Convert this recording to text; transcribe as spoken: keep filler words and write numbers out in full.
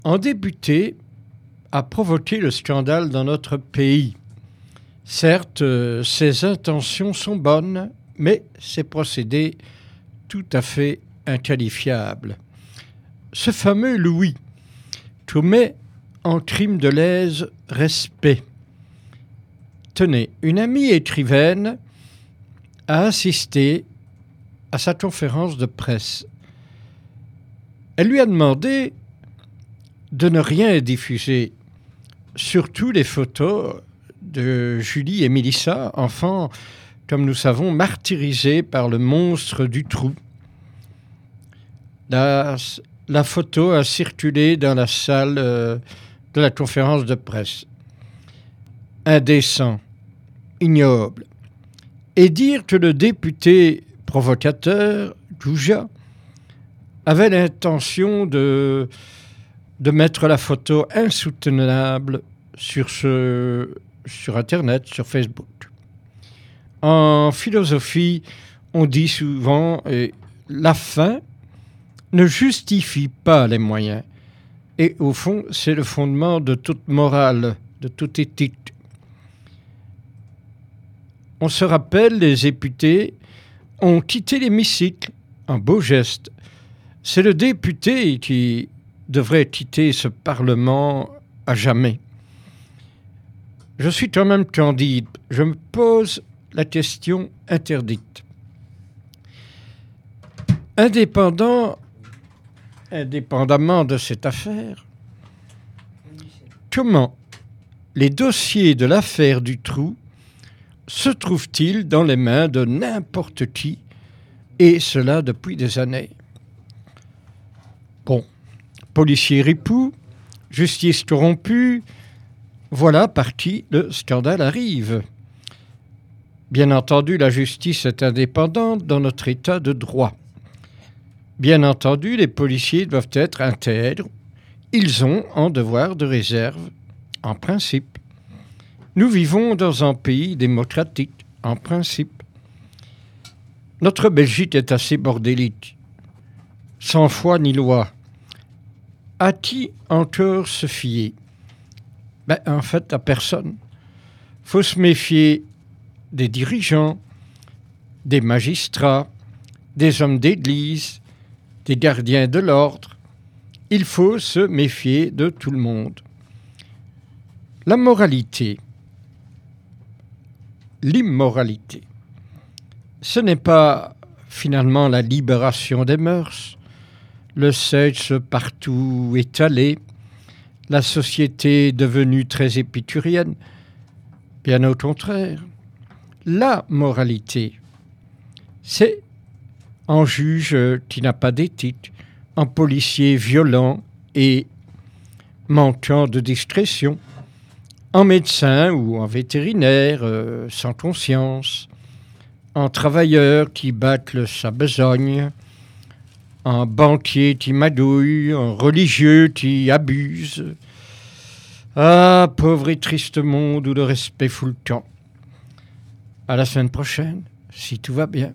En député a provoqué le scandale dans notre pays. Certes, euh, ses intentions sont bonnes, mais ses procédés tout à fait inqualifiables. Ce fameux Louis tout met en crime de lèse respect. Tenez, une amie écrivaine a assisté à sa conférence de presse. Elle lui a demandé de ne rien diffuser, surtout les photos de Julie et Mélissa, enfants, comme nous savons, martyrisés par le monstre du trou. La, la photo a circulé dans la salle euh, de la conférence de presse. Indécent, ignoble. Et dire que le député provocateur, Gouja, avait l'intention de, de mettre la photo insoutenable sur, ce, sur Internet, sur Facebook. En philosophie, on dit souvent eh, la fin ne justifie pas les moyens. Et au fond, c'est le fondement de toute morale, de toute éthique. On se rappelle, les députés ont quitté l'hémicycle, un beau geste. C'est le député qui devrait quitter ce Parlement à jamais. Je suis quand même candide. Je me pose la question interdite. Indépendant, indépendamment de cette affaire, comment les dossiers de l'affaire du trou se trouvent-ils dans les mains de n'importe qui, et cela depuis des années? Bon, policiers ripoux, justice corrompue, voilà par qui le scandale arrive. Bien entendu, la justice est indépendante dans notre état de droit. Bien entendu, les policiers doivent être intègres. Ils ont un devoir de réserve, en principe. Nous vivons dans un pays démocratique, en principe. Notre Belgique est assez bordélique, sans foi ni loi. À qui encore se fier? Ben, en fait, à personne. Faut se méfier des dirigeants, des magistrats, des hommes d'église, des gardiens de l'ordre. Il faut se méfier de tout le monde. La moralité, l'immoralité, ce n'est pas finalement la libération des mœurs, le sexe partout étalé, la société devenue très épicurienne. Bien au contraire, la moralité, c'est un juge qui n'a pas d'éthique, un policier violent et manquant de discrétion, un médecin ou un vétérinaire euh, sans conscience, un travailleur qui bâcle sa besogne, un banquier qui magouille, un religieux qui abuse. Ah, pauvre et triste monde où le respect fout le camp. À la semaine prochaine, si tout va bien.